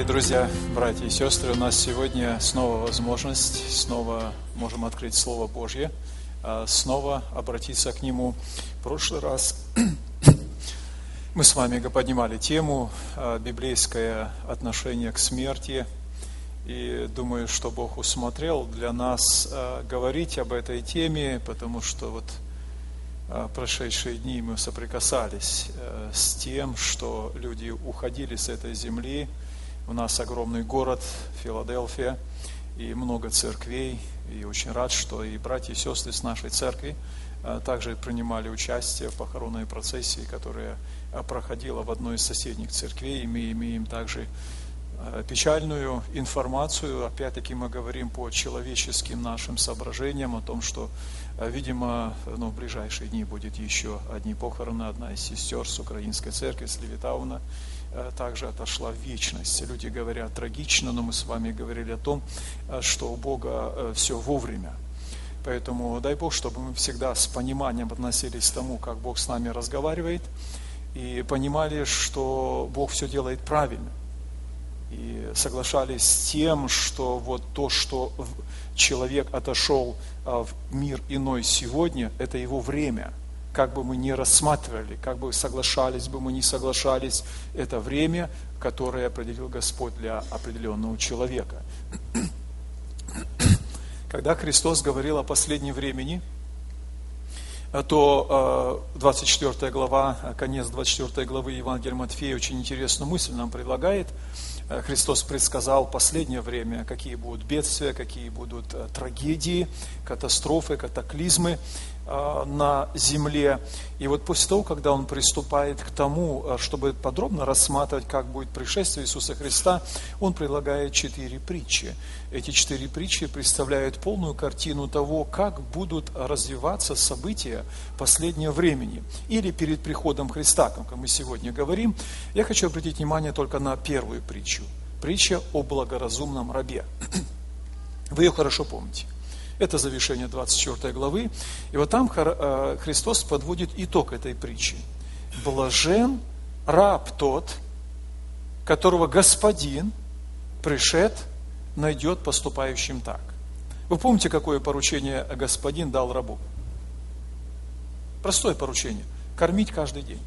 Дорогие друзья, братья и сестры, у нас сегодня снова возможность, снова можем открыть Слово Божье, снова обратиться к Нему. В прошлый раз мы с вами поднимали тему библейское отношение к смерти, и думаю, что Бог усмотрел для нас говорить об этой теме, потому что прошедшие дни мы соприкасались с тем, что люди уходили с этой земли. У нас огромный город Филадельфия и много церквей. И очень рад, что и братья и сестры с нашей церкви также принимали участие в похоронной процессии, которая проходила в одной из соседних церквей. И мы имеем также печальную информацию. Опять-таки мы говорим по человеческим нашим соображениям о том, что, видимо, в ближайшие дни будет еще одни похороны. Одна из сестер с украинской церкви, с Левитауна, также отошла в вечность. Люди говорят трагично, но мы с вами говорили о том, что у Бога все вовремя. Поэтому дай Бог, чтобы мы всегда с пониманием относились к тому, как Бог с нами разговаривает, и понимали, что Бог все делает правильно. И соглашались с тем, что то, что человек отошел в мир иной сегодня, это его время. Как бы мы ни рассматривали, как бы соглашались бы мы, не соглашались, это время, которое определил Господь для определенного человека. Когда Христос говорил о последнем времени, то 24 глава, конец 24 главы Евангелия Матфея очень интересную мысль нам предлагает. Христос предсказал последнее время, какие будут бедствия, какие будут трагедии, катастрофы, катаклизмы на земле. И после того, когда Он приступает к тому, чтобы подробно рассматривать, как будет пришествие Иисуса Христа, Он предлагает 4 притчи. Эти 4 притчи представляют полную картину того, как будут развиваться события последнего времени или перед приходом Христа, как мы сегодня говорим. Я хочу обратить внимание только на первую притчу. Притча о благоразумном рабе. Вы ее хорошо помните. Это завершение 24 главы. И там Христос подводит итог этой притчи. Блажен раб тот, которого Господин, пришед, найдет поступающим так. Вы помните, какое поручение Господин дал рабу? Простое поручение. Кормить каждый день.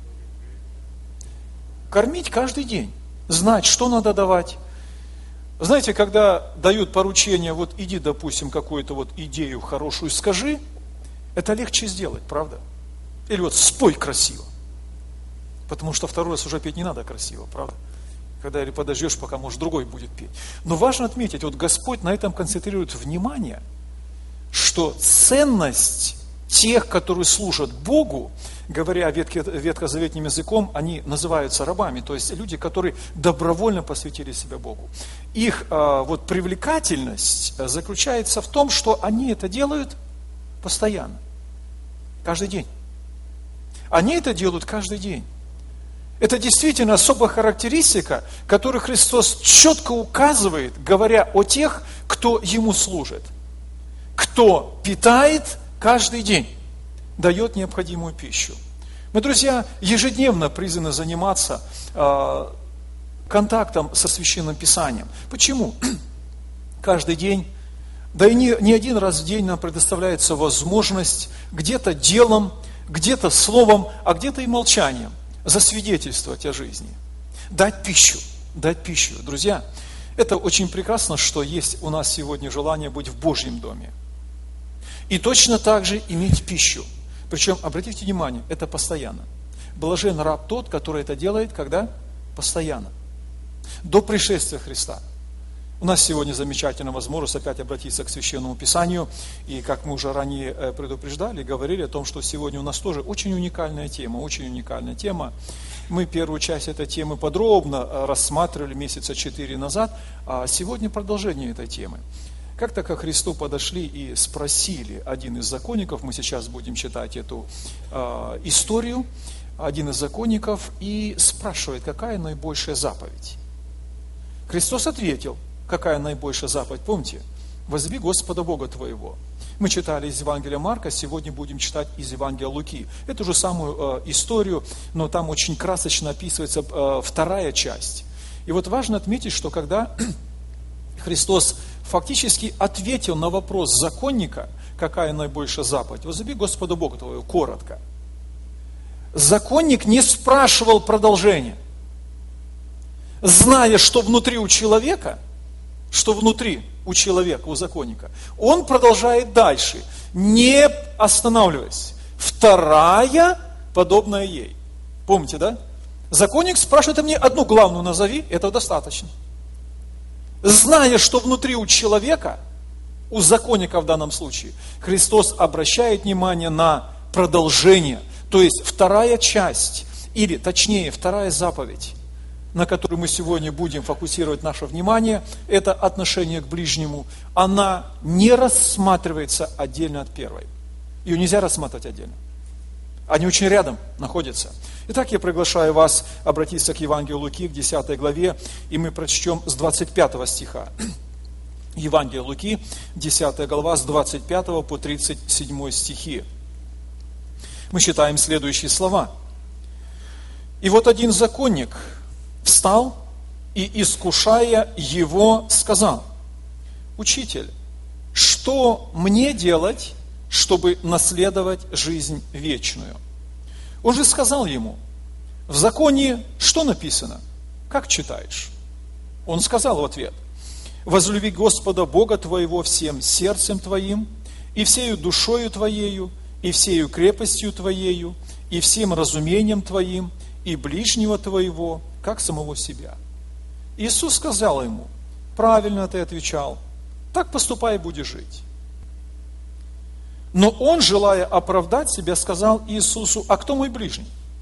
Кормить каждый день. Знать, что надо давать. Знаете, когда дают поручение, иди, допустим, какую-то идею хорошую скажи, это легче сделать, правда? Или спой красиво. Потому что второй раз уже петь не надо красиво, правда? Когда или подождешь, пока, может, другой будет петь. Но важно отметить, Господь на этом концентрирует внимание, что ценность тех, которые служат Богу, говоря ветхозаветным языком, они называются рабами, то есть люди, которые добровольно посвятили себя Богу. Их привлекательность заключается в том, что они это делают постоянно, каждый день. Они это делают каждый день. Это действительно особая характеристика, которую Христос четко указывает, говоря о тех, кто Ему служит. Кто питает каждый день, дает необходимую пищу. Мы, друзья, ежедневно призваны заниматься контактом со Священным Писанием. Почему? Каждый день, да и не один раз в день нам предоставляется возможность где-то делом, где-то словом, а где-то и молчанием засвидетельствовать о жизни. Дать пищу. Друзья, это очень прекрасно, что есть у нас сегодня желание быть в Божьем доме. И точно так же иметь пищу. Причем, обратите внимание, это постоянно. Блажен раб тот, который это делает, когда? Постоянно. До пришествия Христа. У нас сегодня замечательная возможность опять обратиться к Священному Писанию. И как мы уже ранее предупреждали, говорили о том, что сегодня у нас тоже очень уникальная тема. Мы первую часть этой темы подробно рассматривали месяца 4 назад, а сегодня продолжение этой темы. Как-то ко Христу подошли и спросили один из законников, мы сейчас будем читать эту историю, один из законников и спрашивает, какая наибольшая заповедь. Христос ответил, какая наибольшая заповедь, помните? Возлюби Господа Бога твоего. Мы читали из Евангелия Марка, сегодня будем читать из Евангелия Луки. Эту же самую историю, но там очень красочно описывается вторая часть. И вот важно отметить, что когда Христос фактически ответил на вопрос законника, какая наибольшая заповедь, возлюби Господа Бога твоего, коротко. Законник не спрашивал продолжения, зная, что внутри у человека, у законника, он продолжает дальше, не останавливаясь. Вторая, подобная ей. Помните, да? Законник спрашивает: мне одну главную назови, этого достаточно. Зная, что внутри у человека, у законника в данном случае, Христос обращает внимание на продолжение, то есть вторая часть, или точнее вторая заповедь, на которую мы сегодня будем фокусировать наше внимание, это отношение к ближнему, она не рассматривается отдельно от первой. Ее нельзя рассматривать отдельно. Они очень рядом находятся. Итак, я приглашаю вас обратиться к Евангелию Луки, к 10 главе, и мы прочтем с 25 стиха. Евангелие Луки, 10 глава, с 25 по 37 стихи. Мы читаем следующие слова. «И вот один законник встал и, искушая его, сказал: Учитель, что мне делать, чтобы наследовать жизнь вечную? Он же сказал ему: в законе что написано? Как читаешь? Он сказал в ответ: возлюби Господа Бога твоего всем сердцем твоим, и всею душою твоею, и всею крепостью твоею, и всем разумением твоим, и ближнего твоего, как самого себя. Иисус сказал ему: правильно ты отвечал, так поступай и будешь жить. Но он, желая оправдать себя, сказал Иисусу: а кто мой ближний?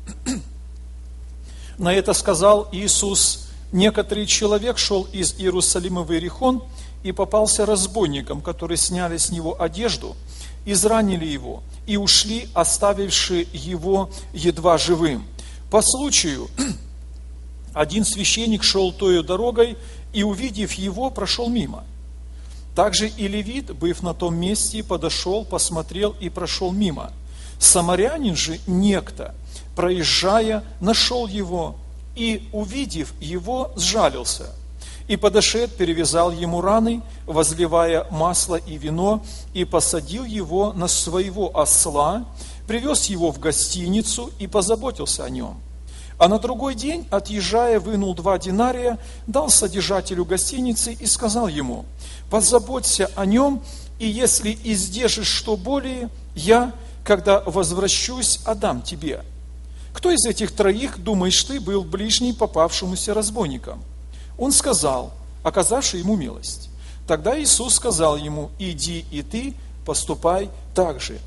На это сказал Иисус: некоторый человек шел из Иерусалима в Иерихон и попался разбойникам, которые сняли с него одежду, изранили его и ушли, оставивши его едва живым. По случаю один священник шел тою дорогой и, увидев его, прошел мимо. Также и левит, быв на том месте, подошел, посмотрел и прошел мимо. Самарянин же некто, проезжая, нашел его и, увидев его, сжалился. И подошед, перевязал ему раны, возливая масло и вино, и посадил его на своего осла, привез его в гостиницу и позаботился о нем. А на другой день, отъезжая, вынул 2 динария, дал содержателю гостиницы и сказал ему: позаботься о нем, и если издержишь что более, я, когда возвращусь, отдам тебе. Кто из этих 3, думаешь ты, был ближний попавшемуся разбойникам? Он сказал, оказавший ему милость. Тогда Иисус сказал ему: иди и ты поступай так же.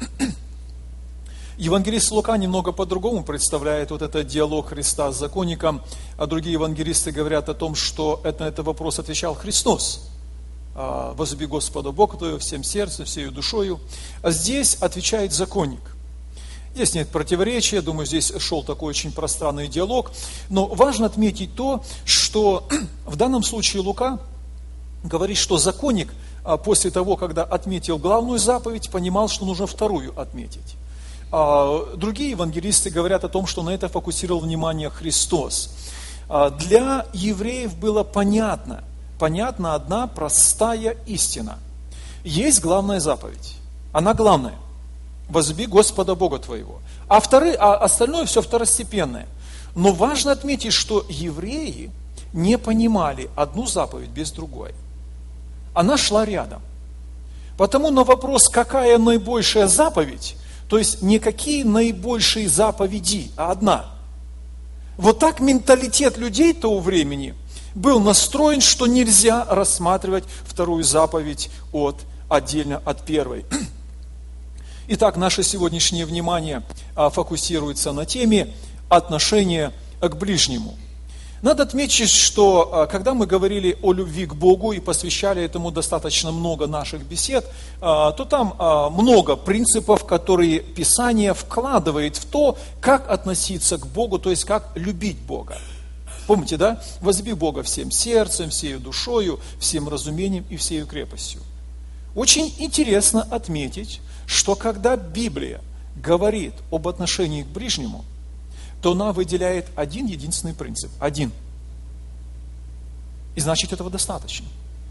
Евангелист Лука немного по-другому представляет вот этот диалог Христа с законником, а другие евангелисты говорят о том, что на этот вопрос отвечал Христос. Возлюби Господа Бога твоего всем сердцем, всею душою. А здесь отвечает законник. Здесь нет противоречия, думаю, здесь шел такой очень пространный диалог. Но важно отметить то, что в данном случае Лука говорит, что законник после того, когда отметил главную заповедь, понимал, что нужно вторую отметить. Другие евангелисты говорят о том, что на это фокусировал внимание Христос. Для евреев было понятна одна простая истина. Есть главная заповедь. Она главная. Возлюби Господа Бога твоего. А остальное все второстепенное. Но важно отметить, что евреи не понимали одну заповедь без другой. Она шла рядом. Потому на вопрос, какая наибольшая заповедь, то есть не какие наибольшие заповеди, а одна. Вот так менталитет людей того времени был настроен, что нельзя рассматривать вторую заповедь отдельно от первой. Итак, наше сегодняшнее внимание фокусируется на теме отношения к ближнему. Надо отметить, что когда мы говорили о любви к Богу и посвящали этому достаточно много наших бесед, то там много принципов, которые Писание вкладывает в то, как относиться к Богу, то есть как любить Бога. Помните, да? Возлюби Бога всем сердцем, всею душою, всем разумением и всею крепостью. Очень интересно отметить, что когда Библия говорит об отношении к ближнему, то она выделяет один единственный принцип. Один. И значит, этого достаточно.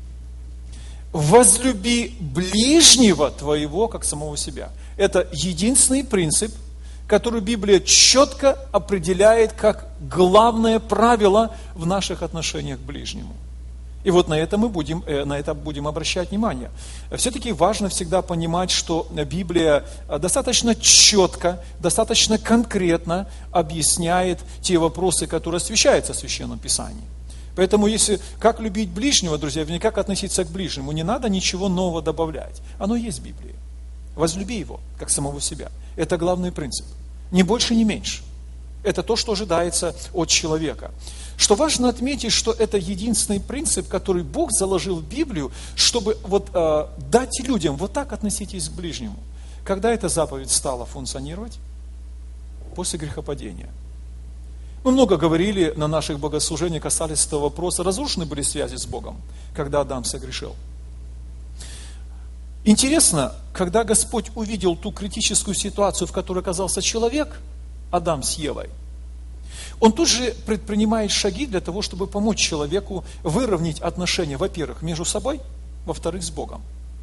Возлюби ближнего твоего, как самого себя. Это единственный принцип, который Библия четко определяет как главное правило в наших отношениях к ближнему. И вот на это мы будем обращать внимание. Все-таки важно всегда понимать, что Библия достаточно четко, достаточно конкретно объясняет те вопросы, которые освещаются в Священном Писании. Поэтому, как любить ближнего, друзья, как относиться к ближнему, не надо ничего нового добавлять. Оно есть в Библии. Возлюби его, как самого себя. Это главный принцип. Ни больше, ни меньше. Это то, что ожидается от человека. Что важно отметить, что это единственный принцип, который Бог заложил в Библию, чтобы дать людям, вот так относитесь к ближнему. Когда эта заповедь стала функционировать? После грехопадения. Мы много говорили на наших богослужениях, касались этого вопроса. Разрушены были связи с Богом, когда Адам согрешил. Интересно, когда Господь увидел ту критическую ситуацию, в которой оказался человек, Адам с Евой, Он тут же предпринимает шаги для того, чтобы помочь человеку выровнять отношения, во-первых, между собой, во-вторых, с Богом.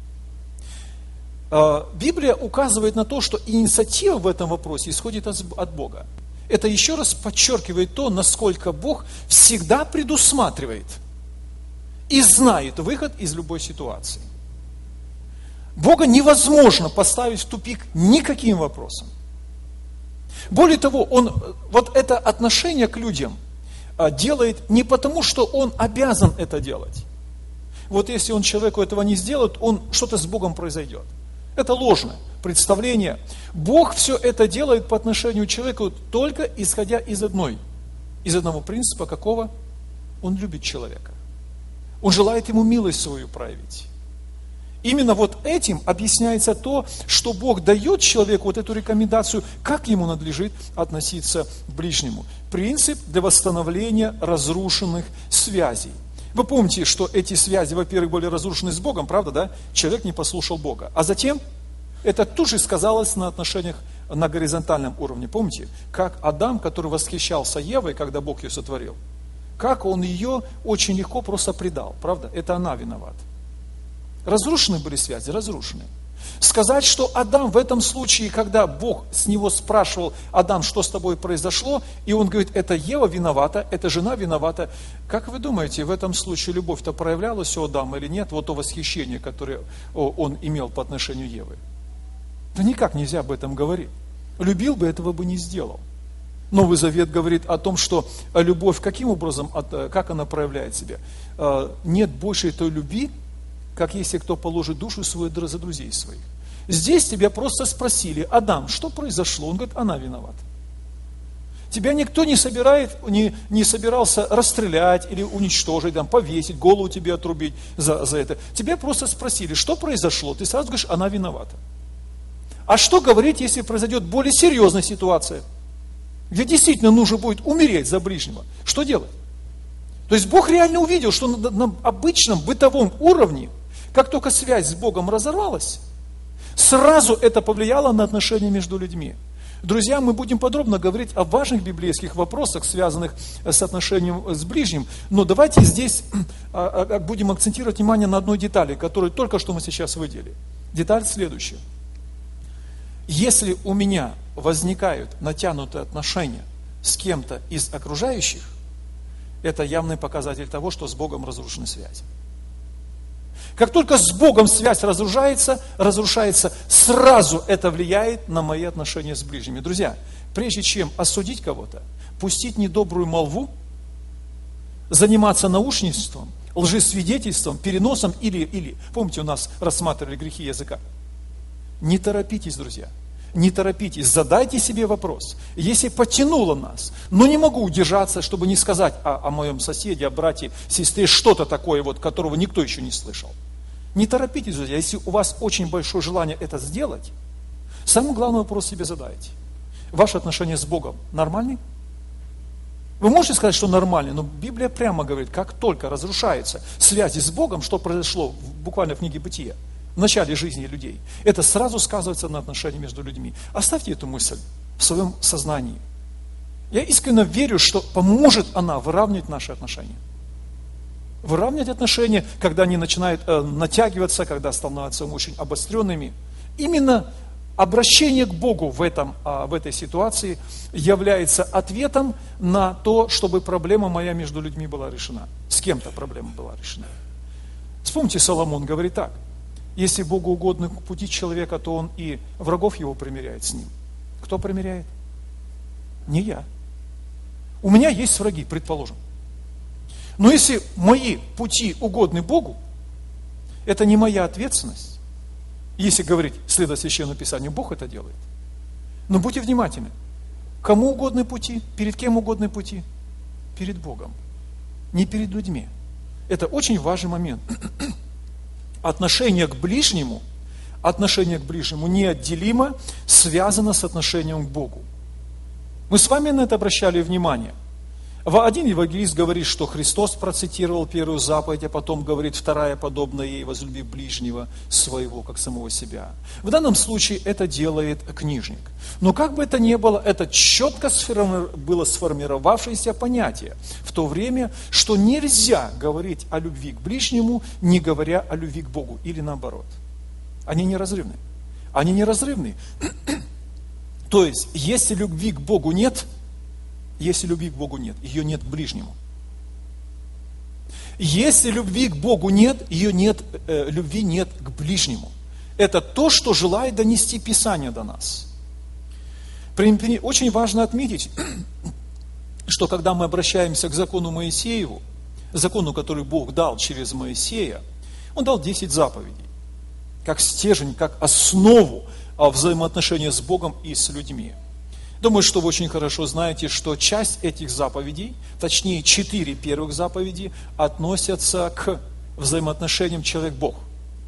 Библия указывает на то, что инициатива в этом вопросе исходит от Бога. Это еще раз подчеркивает то, насколько Бог всегда предусматривает и знает выход из любой ситуации. Бога невозможно поставить в тупик никаким вопросом. Более того, Он вот это отношение к людям делает не потому, что Он обязан это делать. Вот если он человеку этого не сделает, что-то с Богом произойдет. Это ложное представление. Бог все это делает по отношению к человеку только исходя из одного принципа, какого? Он любит человека. Он желает ему милость свою проявить. Именно вот этим объясняется то, что Бог дает человеку вот эту рекомендацию, как ему надлежит относиться к ближнему. Принцип для восстановления разрушенных связей. Вы помните, что эти связи, во-первых, были разрушены с Богом, правда, да? Человек не послушал Бога. А затем это тут же сказалось на отношениях на горизонтальном уровне. Помните, как Адам, который восхищался Евой, когда Бог ее сотворил, как он ее очень легко просто предал, правда? Это она виновата. Разрушены были связи, разрушены. Сказать, что Адам в этом случае, когда Бог с него спрашивал: Адам, что с тобой произошло? И он говорит: это Ева виновата, это жена виновата. Как вы думаете, в этом случае любовь-то проявлялась у Адама или нет? Вот то восхищение, которое он имел по отношению Евы. Да никак нельзя об этом говорить. Любил бы, этого бы не сделал. Новый Завет говорит о том, что любовь каким образом, как она проявляет себя? Нет больше той любви, как если кто положит душу свою за друзей своих. Здесь тебя просто спросили: Адам, что произошло? Он говорит: она виновата. Тебя никто не собирался расстрелять или уничтожить, повесить, голову тебе отрубить за это. Тебя просто спросили, что произошло? Ты сразу говоришь: она виновата. А что говорить, если произойдет более серьезная ситуация, где действительно нужно будет умереть за ближнего? Что делать? То есть Бог реально увидел, что на обычном бытовом уровне, как только связь с Богом разорвалась, сразу это повлияло на отношения между людьми. Друзья, мы будем подробно говорить о важных библейских вопросах, связанных с отношением с ближним, но давайте здесь будем акцентировать внимание на одной детали, которую только что мы сейчас выделили. Деталь следующая. Если у меня возникают натянутые отношения с кем-то из окружающих, это явный показатель того, что с Богом разрушены связи. Как только с Богом связь разрушается, сразу это влияет на мои отношения с ближними. Друзья, прежде чем осудить кого-то, пустить недобрую молву, заниматься наушничеством, лжесвидетельством, переносом или, помните, у нас рассматривали грехи языка. Не торопитесь, друзья. Не торопитесь, задайте себе вопрос. Если потянуло нас, но не могу удержаться, чтобы не сказать о моем соседе, о брате, сестре, что-то такое, которого никто еще не слышал. Не торопитесь, друзья. Если у вас очень большое желание это сделать, самый главный вопрос себе задайте. Ваши отношения с Богом нормальны? Вы можете сказать, что нормальны, но Библия прямо говорит, как только разрушаются связи с Богом, что произошло буквально в книге Бытия, в начале жизни людей, это сразу сказывается на отношениях между людьми. Оставьте эту мысль в своем сознании. Я искренне верю, что поможет она выравнивать наши отношения. выравнивать отношения, когда они начинают натягиваться, когда становятся очень обостренными. Именно обращение к Богу в этой ситуации является ответом на то, чтобы проблема моя между людьми была решена. С кем-то проблема была решена. Вспомните, Соломон говорит так: если Богу угодны пути человека, то он и врагов его примиряет с ним. Кто примиряет? Не я. У меня есть враги, предположим. Но если мои пути угодны Богу, это не моя ответственность. Если говорить, следуя Священному Писанию, Бог это делает. Но будьте внимательны. Кому угодны пути? Перед кем угодны пути? Перед Богом. Не перед людьми. Это очень важный момент. Отношение к ближнему неотделимо связано с отношением к Богу. Мы с вами на это обращали внимание. Один евангелист говорит, что Христос процитировал первую заповедь, а потом говорит вторая, подобная ей: возлюби ближнего своего, как самого себя. В данном случае это делает книжник. Но как бы это ни было, это четко было сформировавшееся понятие в то время, что нельзя говорить о любви к ближнему, не говоря о любви к Богу, или наоборот. Они неразрывны. Они неразрывны. То есть, если любви к Богу нет, ее нет к ближнему. Если любви к Богу нет, любви нет к ближнему. Это то, что желает донести Писание до нас. Очень важно отметить, что когда мы обращаемся к закону Моисееву, закону, который Бог дал через Моисея, Он дал 10 заповедей, как стержень, как основу взаимоотношения с Богом и с людьми. Думаю, что вы очень хорошо знаете, что часть этих заповедей, точнее 4 первых заповеди, относятся к взаимоотношениям человек-Бог.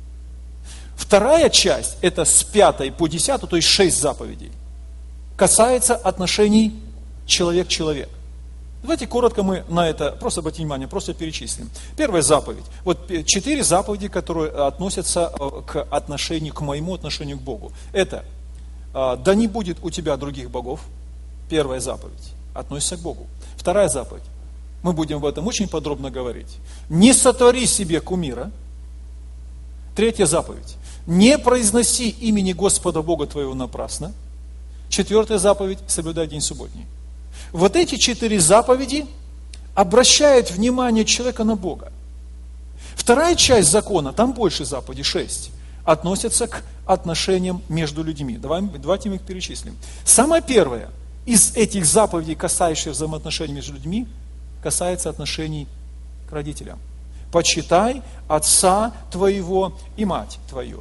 Вторая часть, это с 5 по 10, то есть 6 заповедей, касается отношений человек-человек. Давайте коротко мы на это, просто обратите внимание, просто перечислим. Первая заповедь. Вот 4 заповеди, которые относятся к моему отношению к Богу. Это: да не будет у тебя других богов. Первая заповедь относится к Богу. Вторая заповедь. Мы будем об этом очень подробно говорить. Не сотвори себе кумира. Третья заповедь. Не произноси имени Господа Бога твоего напрасно. Четвертая заповедь. Соблюдай день субботний. Вот эти 4 заповеди обращают внимание человека на Бога. Вторая часть закона, там больше заповедей, 6, относятся к отношениям между людьми. Давайте мы их перечислим. Самое первое из этих заповедей, касающихся взаимоотношений между людьми, касается отношений к родителям. Почитай отца твоего и мать твою.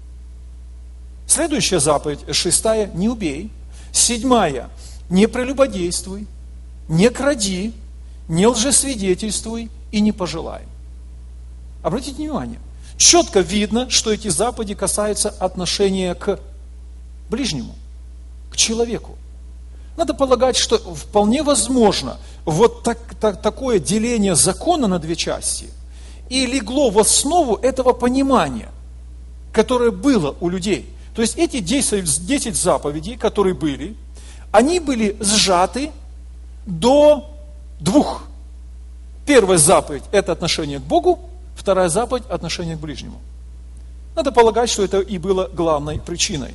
Следующая заповедь, 6, не убей. 7, не прелюбодействуй, не кради, не лжесвидетельствуй и не пожелай. Обратите внимание, четко видно, что эти заповеди касаются отношения к ближнему, к человеку. Надо полагать, что вполне возможно вот такое деление закона на 2 части и легло в основу этого понимания, которое было у людей. То есть эти 10 заповедей, которые были, они были сжаты до 2. Первая заповедь – это отношение к Богу, вторая заповедь – отношение к ближнему. Надо полагать, что это и было главной причиной.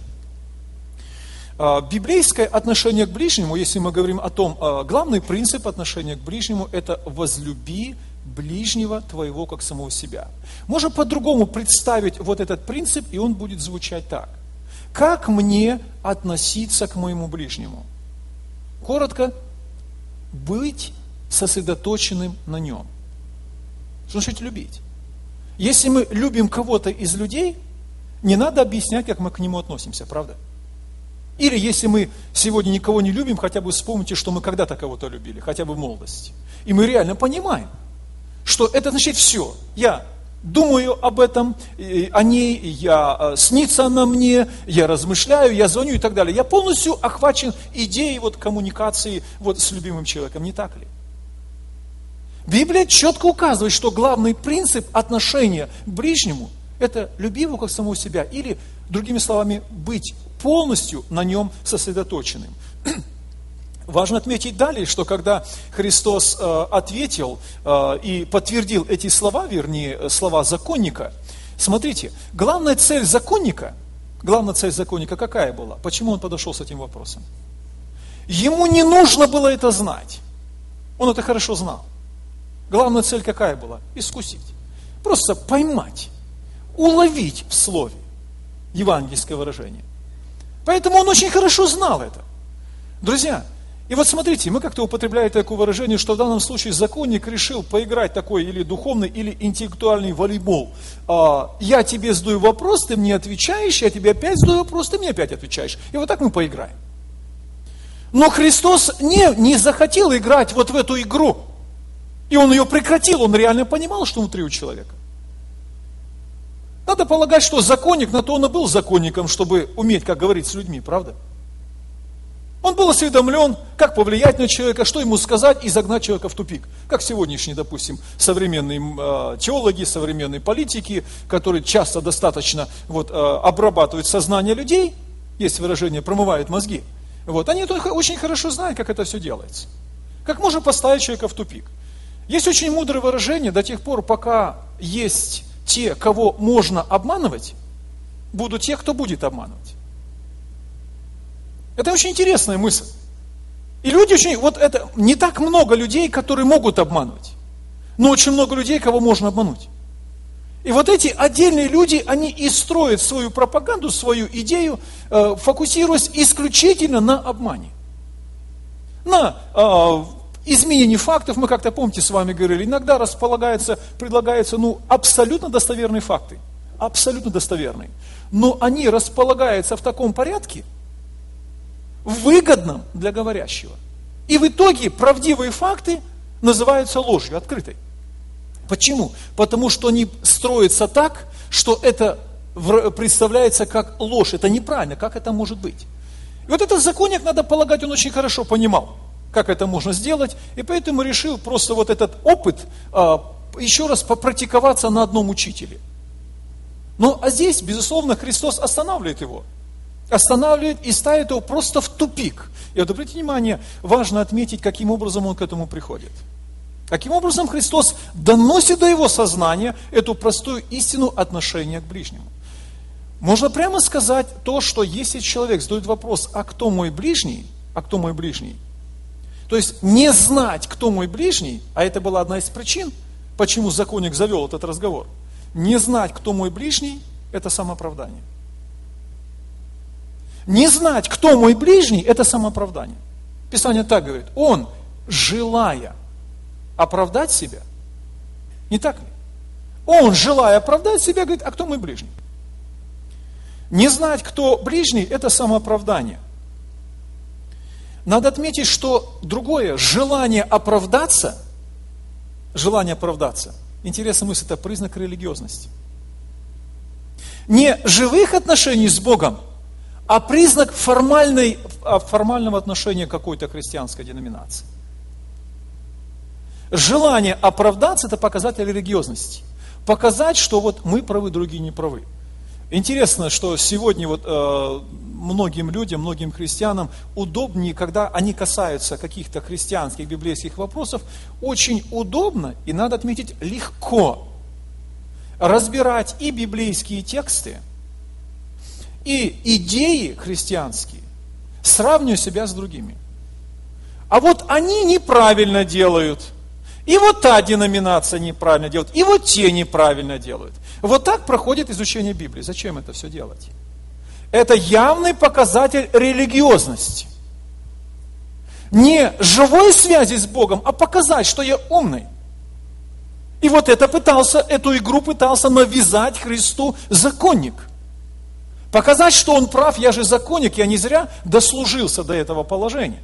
Библейское отношение к ближнему, если мы говорим о том, главный принцип отношения к ближнему – это возлюби ближнего твоего, как самого себя. Можно по-другому представить вот этот принцип, и он будет звучать так. Как мне относиться к моему ближнему? Коротко, быть сосредоточенным на нем. Что значит любить? Если мы любим кого-то из людей, не надо объяснять, как мы к нему относимся, правда? Или если мы сегодня никого не любим, хотя бы вспомните, что мы когда-то кого-то любили, хотя бы в молодости. И мы реально понимаем, что это значит все. Я думаю об этом, о ней, снится она мне, я размышляю, я звоню и так далее. Я полностью охвачен идеей коммуникации с любимым человеком, не так ли? Библия четко указывает, что главный принцип отношения к ближнему – это люби его как самого себя, или, другими словами, быть полностью на нем сосредоточенным. Важно отметить далее, что когда Христос ответил и подтвердил эти слова, вернее, слова законника, смотрите, главная цель законника какая была? Почему он подошел с этим вопросом? Ему не нужно было это знать. Он это хорошо знал. Главная цель какая была? Искусить. Просто поймать, уловить в слове евангельское выражение. Поэтому он очень хорошо знал это. Друзья, и вот смотрите, мы как-то употребляем такое выражение, что в данном случае законник решил поиграть такой или духовный, или интеллектуальный волейбол. Я тебе задаю вопрос, ты мне отвечаешь, я тебе опять задаю вопрос, ты мне опять отвечаешь. И вот так мы поиграем. Но Христос не захотел играть вот в эту игру. И он ее прекратил, он реально понимал, что внутри у человека. Надо полагать, что законник, на то он и был законником, чтобы уметь, как говорить с людьми, правда? Он был осведомлен, как повлиять на человека, что ему сказать и загнать человека в тупик. Как сегодняшние, допустим, современные теологи, современные политики, которые часто достаточно обрабатывают сознание людей, есть выражение, промывают мозги. Они очень хорошо знают, как это все делается. Как можно поставить человека в тупик. Есть очень мудрое выражение: до тех пор, пока есть те, кого можно обманывать, будут те, кто будет обманывать. Это очень интересная мысль. И люди не так много людей, которые могут обманывать, но очень много людей, кого можно обмануть. И вот эти отдельные люди, они и строят свою пропаганду, свою идею, фокусируясь исключительно на обмане. На изменении фактов, мы как-то, помните, с вами говорили, иногда предлагаются абсолютно достоверные факты. Абсолютно достоверные. Но они располагаются в таком порядке, выгодном для говорящего. И в итоге правдивые факты называются ложью, открытой. Почему? Потому что они строятся так, что это представляется как ложь. Это неправильно, как это может быть? И вот этот законник, надо полагать, он очень хорошо понимал, как это можно сделать, и поэтому решил просто этот опыт еще раз попрактиковаться на одном учителе. А здесь, безусловно, Христос останавливает его. Останавливает и ставит его просто в тупик. И вот, обратите внимание, важно отметить, каким образом он к этому приходит. Каким образом Христос доносит до его сознания эту простую истину отношения к ближнему. Можно прямо сказать то, что если человек задает вопрос: а кто мой ближний? А кто мой ближний? То есть не знать, кто мой ближний, а это была одна из причин, почему законник завел этот разговор. Не знать, кто мой ближний, это самооправдание. Не знать, кто мой ближний, это самооправдание. Писание так говорит: он, желая оправдать себя, не так ли? Он, желая оправдать себя, говорит: а кто мой ближний? Не знать, кто ближний, это самооправдание. Надо отметить, что другое, желание оправдаться, интересная мысль, это признак религиозности. Не живых отношений с Богом, а признак формального отношения к какой-то христианской деноминации. Желание оправдаться – это показатель религиозности. Показать, что мы правы, другие не правы. Интересно, что сегодня многим людям, многим христианам удобнее, когда они касаются каких-то христианских, библейских вопросов, очень удобно, и надо отметить, легко разбирать и библейские тексты, и идеи христианские, сравнивая себя с другими. А они неправильно делают, и та деноминация неправильно делает, и те неправильно делают. Так проходит изучение Библии. Зачем это все делать? Это явный показатель религиозности. Не живой связи с Богом, а показать, что я умный. И эту игру пытался навязать Христу законник. Показать, что он прав, я же законник, я не зря дослужился до этого положения.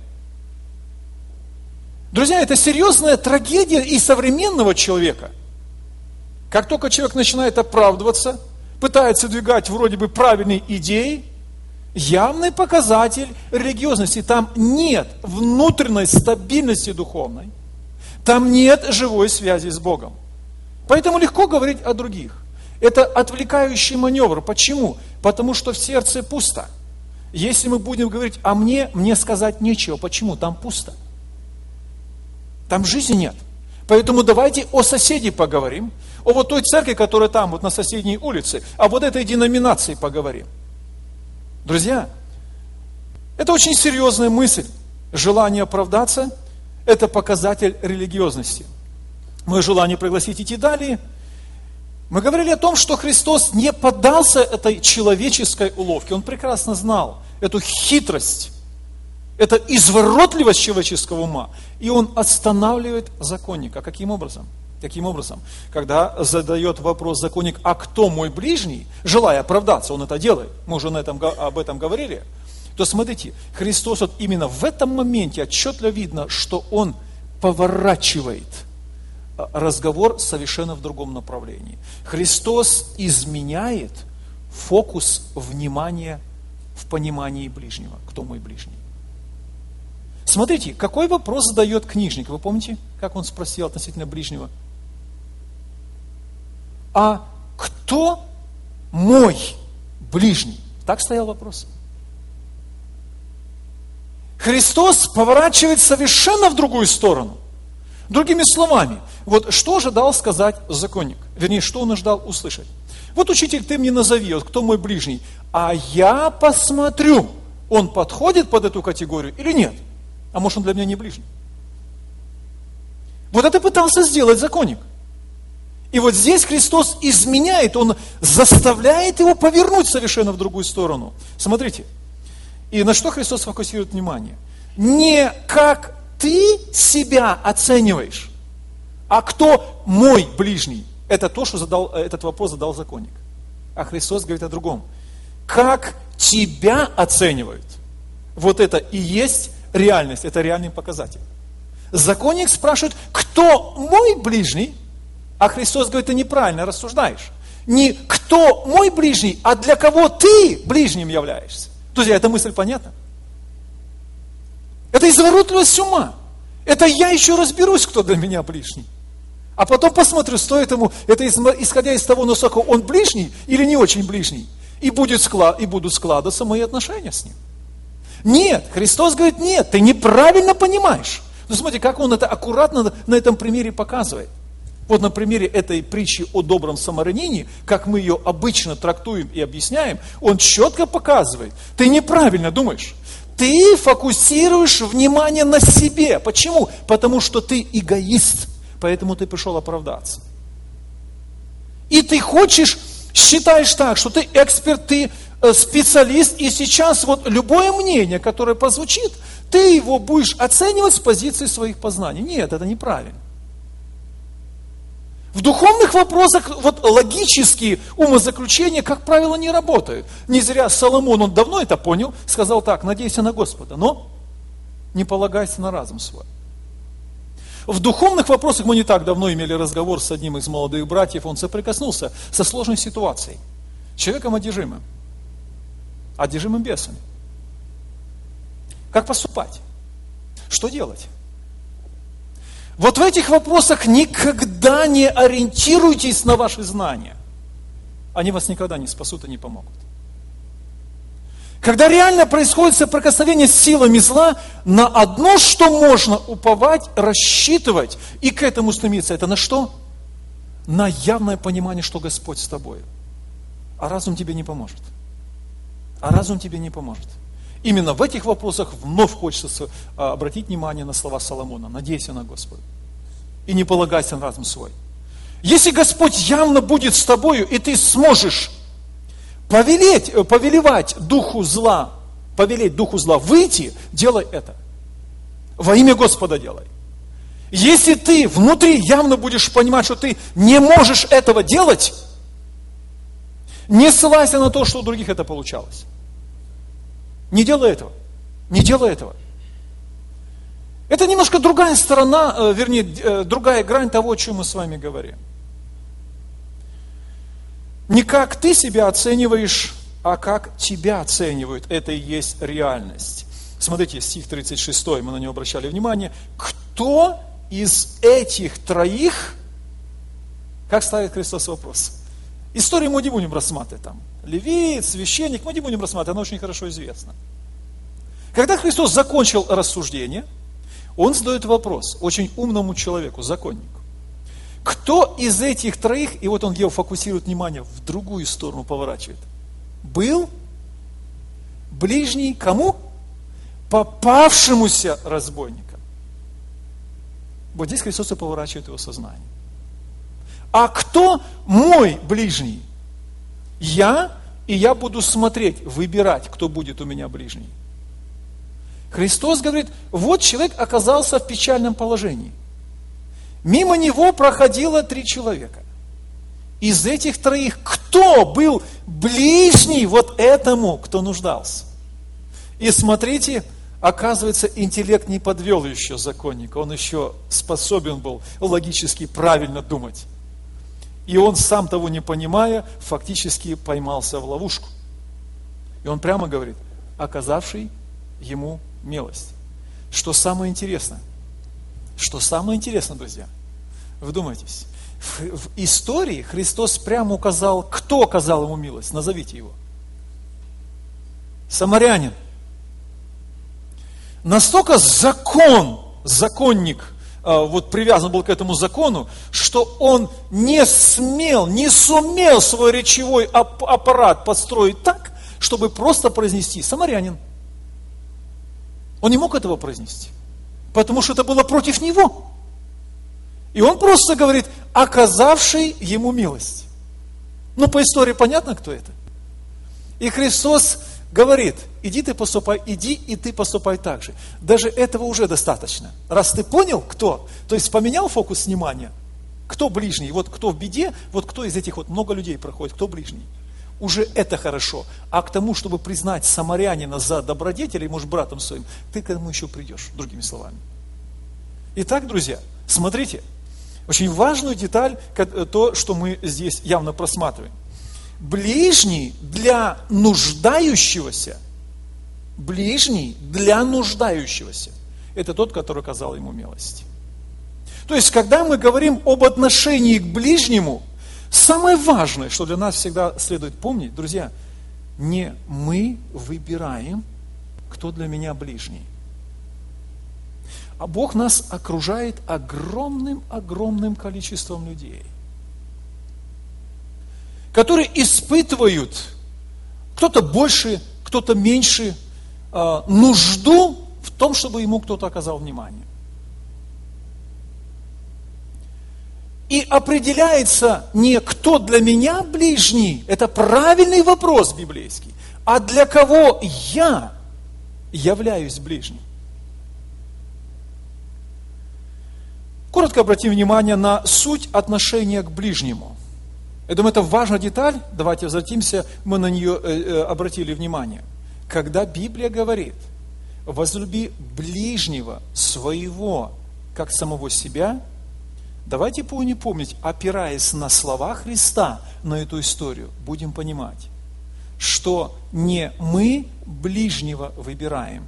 Друзья, это серьезная трагедия и современного человека. Как только человек начинает оправдываться, пытается двигать вроде бы правильные идеи, явный показатель религиозности. Там нет внутренней стабильности духовной, там нет живой связи с Богом. Поэтому легко говорить о других. Это отвлекающий маневр. Почему? Потому что в сердце пусто. Если мы будем говорить о мне сказать нечего. Почему? Там пусто. Там жизни нет. Поэтому давайте о соседей поговорим, о вот той церкви, которая там, вот на соседней улице, о вот этой деноминации поговорим. Друзья, это очень серьезная мысль. Желание оправдаться – это показатель религиозности. Мое желание пригласить идти далее. Мы говорили о том, что Христос не поддался этой человеческой уловке. Он прекрасно знал эту хитрость, это изворотливость человеческого ума. И он останавливает законника. Каким образом? Таким образом, когда задает вопрос законник, а кто мой ближний, желая оправдаться, он это делает, мы уже об этом говорили, то смотрите, Христос вот именно в этом моменте отчетливо видно, что он поворачивает разговор совершенно в другом направлении. Христос изменяет фокус внимания в понимании ближнего. Кто мой ближний? Смотрите, какой вопрос задает книжник. Вы помните, как он спросил относительно ближнего? А кто мой ближний? Так стоял вопрос. Христос поворачивает совершенно в другую сторону. Другими словами, вот что ожидал сказать законник? Вернее, что он ожидал услышать? Вот, учитель, ты мне назови, вот кто мой ближний, а я посмотрю, он подходит под эту категорию или нет? А может, он для меня не ближний? Вот это пытался сделать законник. И вот здесь Христос изменяет, он заставляет его повернуть совершенно в другую сторону. Смотрите, и на что Христос фокусирует внимание? Не как ты себя оцениваешь, а кто мой ближний. Это то, что этот вопрос задал законник. А Христос говорит о другом. Как тебя оценивают. Вот это и есть реальность, это реальный показатель. Законник спрашивает, кто мой ближний? А Христос говорит, ты неправильно рассуждаешь. Не кто мой ближний, а для кого ты ближним являешься. Друзья, эта мысль понятна? Это изворотливость ума. Это я еще разберусь, кто для меня ближний. А потом посмотрю, стоит ему, это исходя из того, насколько он ближний или не очень ближний. И будут складываться мои отношения с ним. Нет, Христос говорит, нет, ты неправильно понимаешь. Ну, смотрите, как он это аккуратно на этом примере показывает. Вот на примере этой притчи о добром самарянине, как мы ее обычно трактуем и объясняем, он четко показывает, ты неправильно думаешь. Ты фокусируешь внимание на себе. Почему? Потому что ты эгоист, поэтому ты пришел оправдаться. И ты считаешь так, что ты эксперт, ты специалист, и сейчас вот любое мнение, которое прозвучит, ты его будешь оценивать с позиции своих познаний. Нет, это неправильно. В духовных вопросах вот логические умозаключения, как правило, не работают. Не зря Соломон, он давно это понял, сказал так, надейся на Господа, но не полагайся на разум свой. В духовных вопросах мы не так давно имели разговор с одним из молодых братьев, он соприкоснулся со сложной ситуацией. Человеком одержимым бесами. Как поступать? Что делать? Вот в этих вопросах никогда не ориентируйтесь на ваши знания. Они вас никогда не спасут и не помогут. Когда реально происходит соприкосновение с силами зла, на одно, что можно уповать, рассчитывать и к этому стремиться, это на что? На явное понимание, что Господь с тобой. А разум тебе не поможет. Именно в этих вопросах вновь хочется обратить внимание на слова Соломона. Надейся на Господа. И не полагайся на разум свой. Если Господь явно будет с тобою, и ты сможешь повелевать духу зла выйти, делай это. Во имя Господа делай. Если ты внутри явно будешь понимать, что ты не можешь этого делать, не ссылайся на то, что у других это получалось. Не делай этого. Это немножко другая сторона, другая грань того, о чем мы с вами говорим. Не как ты себя оцениваешь, а как тебя оценивают. Это и есть реальность. Смотрите, стих 36, мы на него обращали внимание. Кто из этих троих, как ставит Христос вопрос? Историю мы не будем рассматривать там. Левит, священник, мы не будем рассматривать, она очень хорошо известна. Когда Христос закончил рассуждение, Он задает вопрос очень умному человеку, законнику. Кто из этих троих, и вот он геофокусирует внимание, в другую сторону поворачивает, был ближний кому? Попавшемуся разбойникам. Вот здесь Христос и поворачивает его сознание. А кто мой ближний? Я, и я буду смотреть, выбирать, кто будет у меня ближний. Христос говорит, вот человек оказался в печальном положении. Мимо него проходило 3 человека. Из этих троих кто был ближний вот этому, кто нуждался? И смотрите, оказывается, интеллект не подвел еще законника, он еще способен был логически правильно думать. И он, сам того не понимая, фактически поймался в ловушку. И он прямо говорит, оказавший ему милость. Что самое интересное? Что самое интересное, друзья? Вдумайтесь. В истории Христос прямо указал, кто оказал ему милость. Назовите его. Самарянин. Настолько законник, вот привязан был к этому закону, что он не сумел свой речевой аппарат подстроить так, чтобы просто произнести «самарянин». Он не мог этого произнести, потому что это было против него. И он просто говорит, оказавший ему милость. Ну, по истории понятно, кто это? И Христос говорит, иди и ты поступай так же. Даже этого уже достаточно. Раз ты понял, кто, то есть поменял фокус внимания, кто ближний, вот кто в беде, вот кто из этих вот много людей проходит, кто ближний. Уже это хорошо. А к тому, чтобы признать самарянина за добродетеля, может, братом своим, ты к этому еще придешь, другими словами. Итак, друзья, смотрите, очень важную деталь, то, что мы здесь явно просматриваем. Ближний для нуждающегося, это тот, который оказал ему милость. То есть, когда мы говорим об отношении к ближнему, самое важное, что для нас всегда следует помнить, друзья, не мы выбираем, кто для меня ближний. А Бог нас окружает огромным количеством людей, которые испытывают, кто-то больше, кто-то меньше, нужду в том, чтобы ему кто-то оказал внимание. И определяется не кто для меня ближний, это правильный вопрос библейский, а для кого я являюсь ближним. Коротко обратим внимание на суть отношения к ближнему. Я думаю, это важная деталь, давайте возвратимся, мы на нее обратили внимание. Когда Библия говорит, возлюби ближнего своего, как самого себя, давайте будем помнить, опираясь на слова Христа, на эту историю, будем понимать, что не мы ближнего выбираем,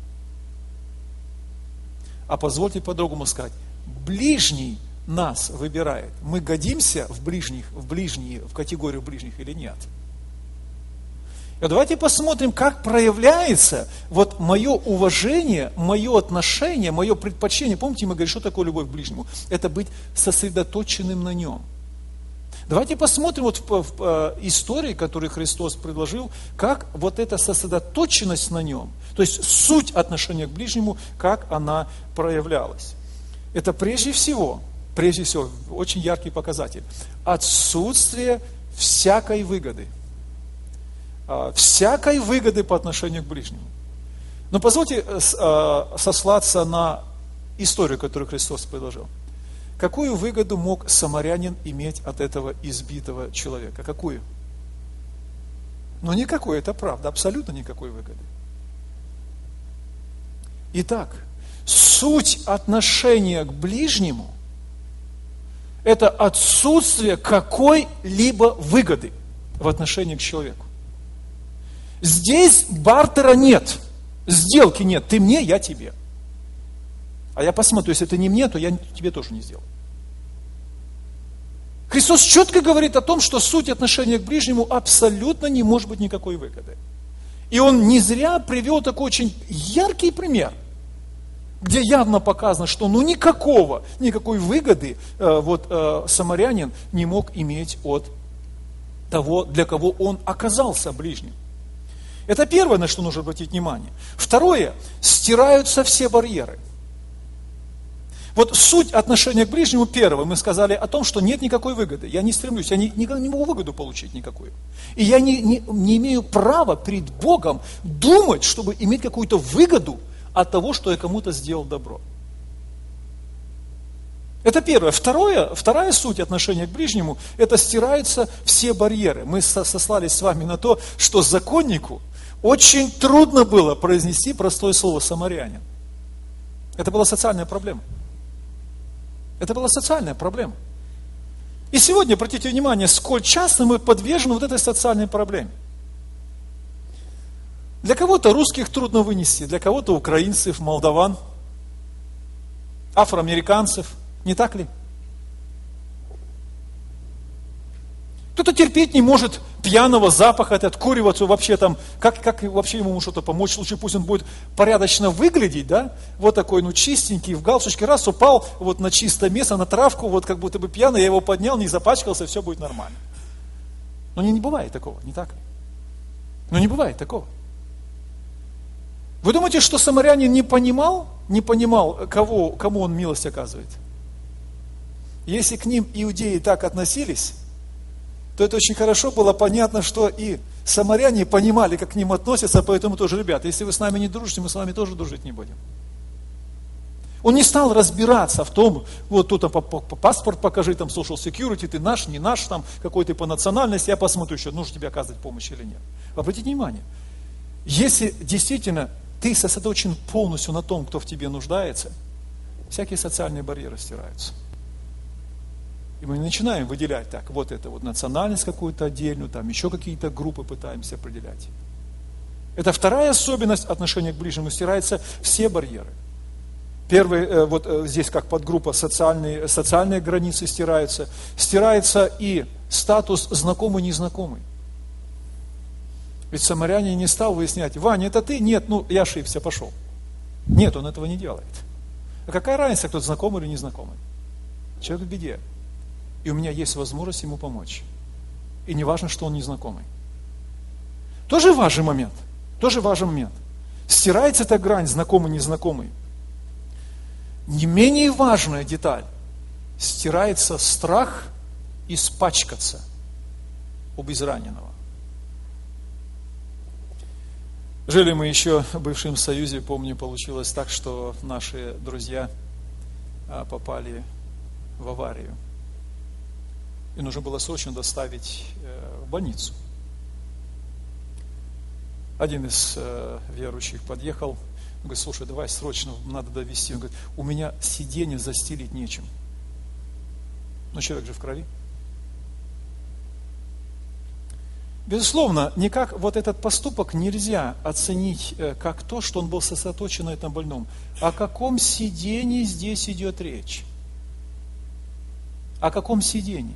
а позвольте по-другому сказать, ближний нас выбирает. Мы годимся в категорию ближних или нет? И давайте посмотрим, как проявляется вот мое уважение, мое отношение, мое предпочтение. Помните, мы говорим, что такое любовь к ближнему? Это быть сосредоточенным на нем. Давайте посмотрим вот в истории, которую Христос предложил, как вот эта сосредоточенность на нем, то есть суть отношения к ближнему, как она проявлялась. Это прежде всего, очень яркий показатель. Отсутствие всякой выгоды. Всякой выгоды по отношению к ближнему. Но позвольте сослаться на историю, которую Христос предложил. Какую выгоду мог самарянин иметь от этого избитого человека? Какую? Ну, никакой, это правда, абсолютно никакой выгоды. Итак, суть отношения к ближнему – это отсутствие какой-либо выгоды в отношении к человеку. Здесь бартера нет, сделки нет. Ты мне, я тебе. А я посмотрю, если ты не мне, то я тебе тоже не сделаю. Христос четко говорит о том, что суть отношения к ближнему абсолютно не может быть никакой выгоды. И Он не зря привел такой очень яркий пример, где явно показано, что никакой выгоды самарянин не мог иметь от того, для кого он оказался ближним. Это первое, на что нужно обратить внимание. Второе, стираются все барьеры. Вот суть отношения к ближнему, первое, мы сказали о том, что нет никакой выгоды. Я не стремлюсь, я никогда не могу выгоду получить никакую. И я не имею права перед Богом думать, чтобы иметь какую-то выгоду от того, что я кому-то сделал добро. Это первое. Вторая суть отношения к ближнему, это стираются все барьеры. Мы сослались с вами на то, что законнику очень трудно было произнести простое слово «самарянин». Это была социальная проблема. Это была социальная проблема. И сегодня, обратите внимание, сколь часто мы подвержены вот этой социальной проблеме. Для кого-то русских трудно вынести, для кого-то украинцев, молдаван, афроамериканцев, не так ли? Кто-то терпеть не может пьяного запаха, откуриваться вообще там, как вообще ему что-то помочь, лучше пусть он будет порядочно выглядеть, да, вот такой, чистенький, в галстучке, раз упал вот на чистое место, на травку, вот как будто бы пьяный, я его поднял, не запачкался, все будет нормально. Но не бывает такого, не так ли? Не бывает такого. Вы думаете, что самарянин не понимал, кому он милость оказывает? Если к ним иудеи так относились, то это очень хорошо было понятно, что и самаряне понимали, как к ним относятся, поэтому тоже, ребята, если вы с нами не дружите, мы с вами тоже дружить не будем. Он не стал разбираться в том, вот тут паспорт покажи, там social security, ты наш, не наш, там какой ты по национальности, я посмотрю еще, нужно тебе оказывать помощь или нет. Обратите внимание, если действительно ты сосредоточен полностью на том, кто в тебе нуждается, всякие социальные барьеры стираются. И мы начинаем выделять так, вот это вот национальность какую-то отдельную, там еще какие-то группы пытаемся определять. Это вторая особенность отношения к ближнему, стираются все барьеры. Первый, вот здесь как подгруппа социальные границы стираются и статус знакомый-незнакомый. Ведь самарянин не стал выяснять, Ваня, это ты? Нет, я ошибся, пошел. Нет, он этого не делает. А какая разница, кто знакомый или незнакомый? Человек в беде. И у меня есть возможность ему помочь. И не важно, что он незнакомый. Тоже важный момент. Стирается эта грань знакомый-незнакомый. Не менее важная деталь. Стирается страх испачкаться у безраненого. Жили мы еще в бывшем Союзе, помню, получилось так, что наши друзья попали в аварию. И нужно было срочно доставить в больницу. Один из верующих подъехал, говорит, слушай, давай срочно, надо довезти. Он говорит, у меня сиденье застелить нечем. Человек же в крови. Безусловно, никак вот этот поступок нельзя оценить как то, что он был сосредоточен на этом больном. О каком сидении здесь идет речь? О каком сидении?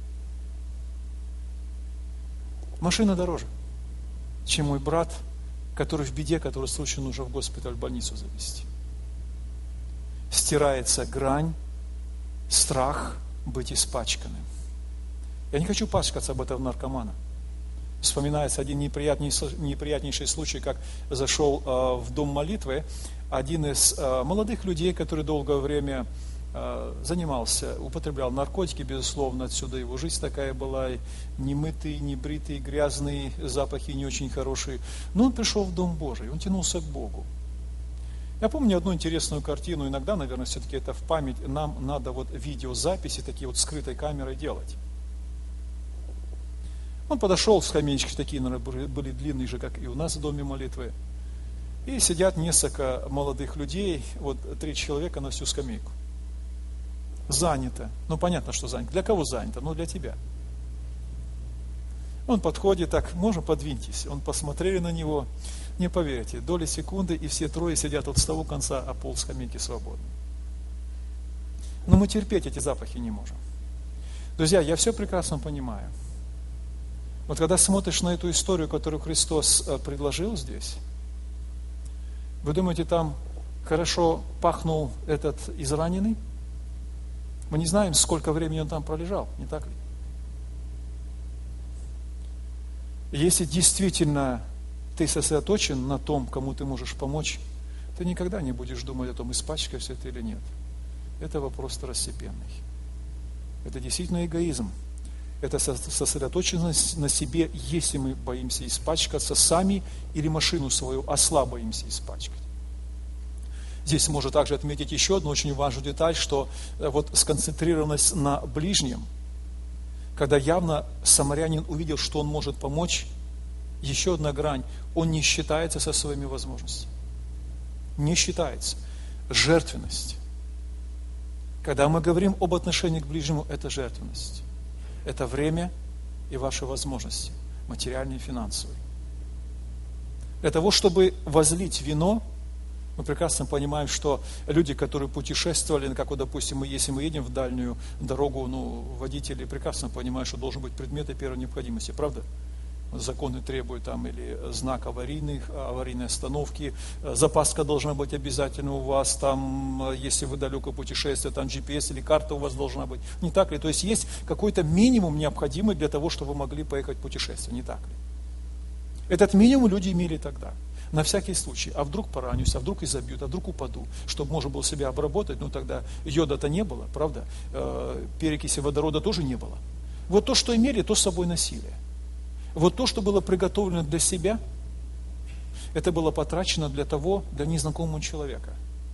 Машина дороже, чем мой брат, который в беде, который срочно нужно в госпиталь, в больницу завезти. Стирается грань, страх быть испачканным. Я не хочу пачкаться об этом наркомана. Вспоминается один неприятнейший случай, как зашел в дом молитвы один из молодых людей, который долгое время занимался, употреблял наркотики, безусловно, отсюда его жизнь такая была, немытый, небритый, грязный, запахи не очень хорошие. Но он пришел в Дом Божий, он тянулся к Богу. Я помню одну интересную картину, иногда, наверное, все-таки это в память, нам надо вот видеозаписи такие вот скрытой камерой делать. Он подошел, скамеечки такие, наверное, были длинные же, как и у нас в доме молитвы. И сидят несколько молодых людей, вот 3 человека на всю скамейку. Занято. Понятно, что занято. Для кого занято? Для тебя. Он подходит так, можно подвиньтесь. Он посмотрели на него, не поверите, доли секунды, и все 3 сидят от с того конца, а полскамейки свободны. Но мы терпеть эти запахи не можем. Друзья, я все прекрасно понимаю. Вот когда смотришь на эту историю, которую Христос предложил здесь, вы думаете, там хорошо пахнул этот израненный? Мы не знаем, сколько времени он там пролежал, не так ли? Если действительно ты сосредоточен на том, кому ты можешь помочь, ты никогда не будешь думать о том, испачкаешься ты или нет. Это вопрос второстепенный. Это действительно эгоизм. Это сосредоточенность на себе, если мы боимся испачкаться сами или машину свою осла боимся испачкать. Здесь можно также отметить еще одну очень важную деталь, что вот сконцентрированность на ближнем, когда явно самарянин увидел, что он может помочь, еще одна грань, он не считается со своими возможностями. Не считается. Жертвенность. Когда мы говорим об отношении к ближнему, это жертвенность. Это время и ваши возможности, материальные и финансовые. Для того, чтобы возлить вино, мы прекрасно понимаем, что люди, которые путешествовали, как вот, допустим, если мы едем в дальнюю дорогу, водители прекрасно понимают, что должен быть предметы первой необходимости, правда? Законы требуют там или знак аварийной остановки, запаска должна быть обязательно у вас, там, если вы далеко путешествуете, там GPS или карта у вас должна быть, не так ли? То есть есть какой-то минимум необходимый для того, чтобы вы могли поехать в путешествие, не так ли? Этот минимум люди имели тогда. На всякий случай, а вдруг поранюсь, а вдруг изобьют, а вдруг упаду, чтобы можно было себя обработать, тогда йода-то не было, правда, перекиси водорода тоже не было. Вот то, что имели, то с собой носили. Вот то, что было приготовлено для себя, это было потрачено для незнакомого человека.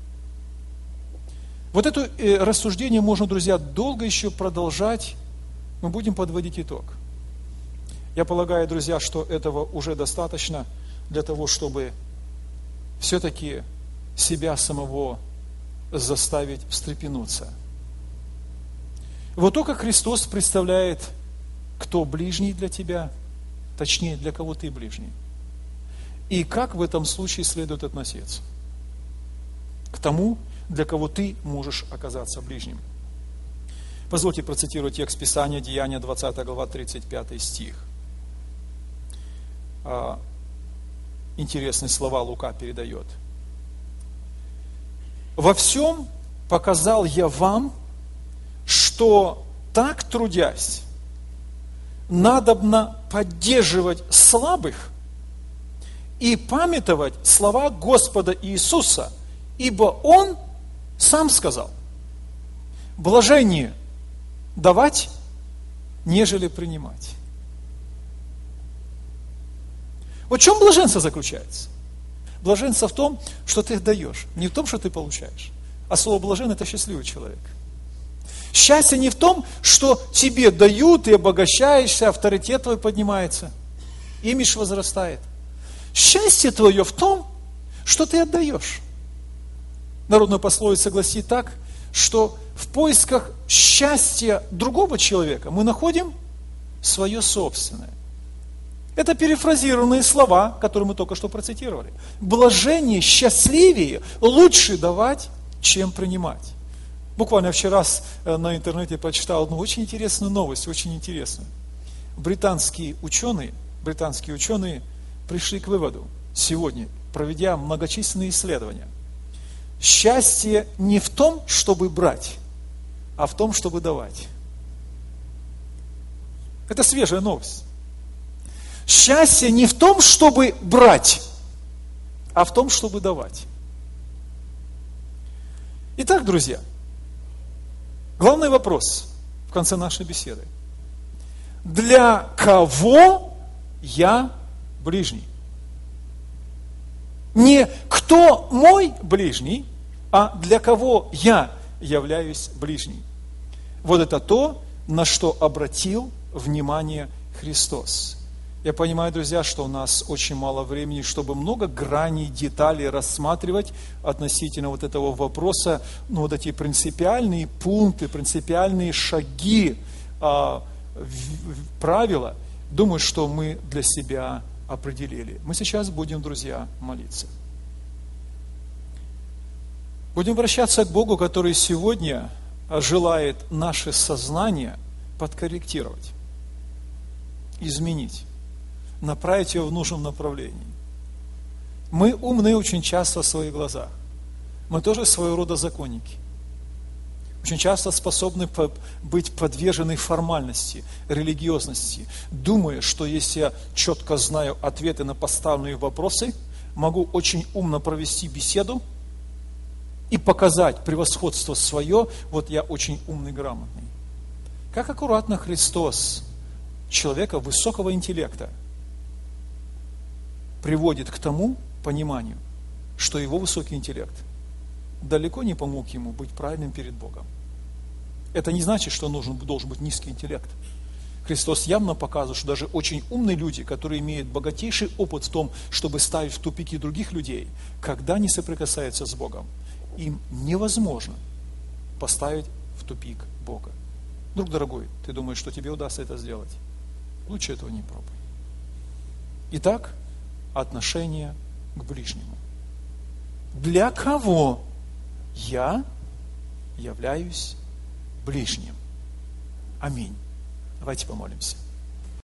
Вот это рассуждение можно, друзья, долго еще продолжать, мы будем подводить итог. Я полагаю, друзья, что этого уже достаточно для того, чтобы все-таки себя самого заставить встрепенуться. Вот то, как Христос представляет, кто ближний для тебя, точнее, для кого ты ближний. И как в этом случае следует относиться к тому, для кого ты можешь оказаться ближним. Позвольте процитировать текст Писания, Деяния, 20 глава, 35 стих. Интересные слова Лука передает. «Во всем показал я вам, что так трудясь, надобно поддерживать слабых и памятовать слова Господа Иисуса, ибо Он сам сказал: блажение давать, нежели принимать». Вот в чем блаженство заключается? Блаженство в том, что ты даешь, не в том, что ты получаешь. А слово блажен – это счастливый человек. Счастье не в том, что тебе дают, и обогащаешься, авторитет твой поднимается, имидж возрастает. Счастье твое в том, что ты отдаешь. Народная пословица гласит так, что в поисках счастья другого человека мы находим свое собственное. Это перефразированные слова, которые мы только что процитировали. Блажение, счастливее, лучше давать, чем принимать. Буквально вчера на интернете прочитал одну очень интересную новость, очень интересную. Британские ученые пришли к выводу сегодня, проведя многочисленные исследования. Счастье не в том, чтобы брать, а в том, чтобы давать. Это свежая новость. Счастье не в том, чтобы брать, а в том, чтобы давать. Итак, друзья, главный вопрос в конце нашей беседы. Для кого я ближний? Не кто мой ближний, а для кого я являюсь ближним. Вот это то, на что обратил внимание Христос. Я понимаю, друзья, что у нас очень мало времени, чтобы много граней, деталей рассматривать относительно вот этого вопроса, вот эти принципиальные пункты, принципиальные шаги, правила, думаю, что мы для себя определили. Мы сейчас будем, друзья, молиться. Будем обращаться к Богу, который сегодня желает наше сознание подкорректировать, изменить, направить ее в нужном направлении. Мы умны очень часто в своих глазах. Мы тоже своего рода законники. Очень часто способны быть подвержены формальности, религиозности, думая, что если я четко знаю ответы на поставленные вопросы, могу очень умно провести беседу и показать превосходство свое, вот я очень умный, грамотный. Как аккуратно Христос, человека высокого интеллекта, приводит к тому пониманию, что его высокий интеллект далеко не помог ему быть правильным перед Богом. Это не значит, что должен быть низкий интеллект. Христос явно показывает, что даже очень умные люди, которые имеют богатейший опыт в том, чтобы ставить в тупики других людей, когда они соприкасаются с Богом, им невозможно поставить в тупик Бога. Друг дорогой, ты думаешь, что тебе удастся это сделать? Лучше этого не пробуй. Итак, отношение к ближнему. Для кого я являюсь ближним? Аминь. Давайте помолимся.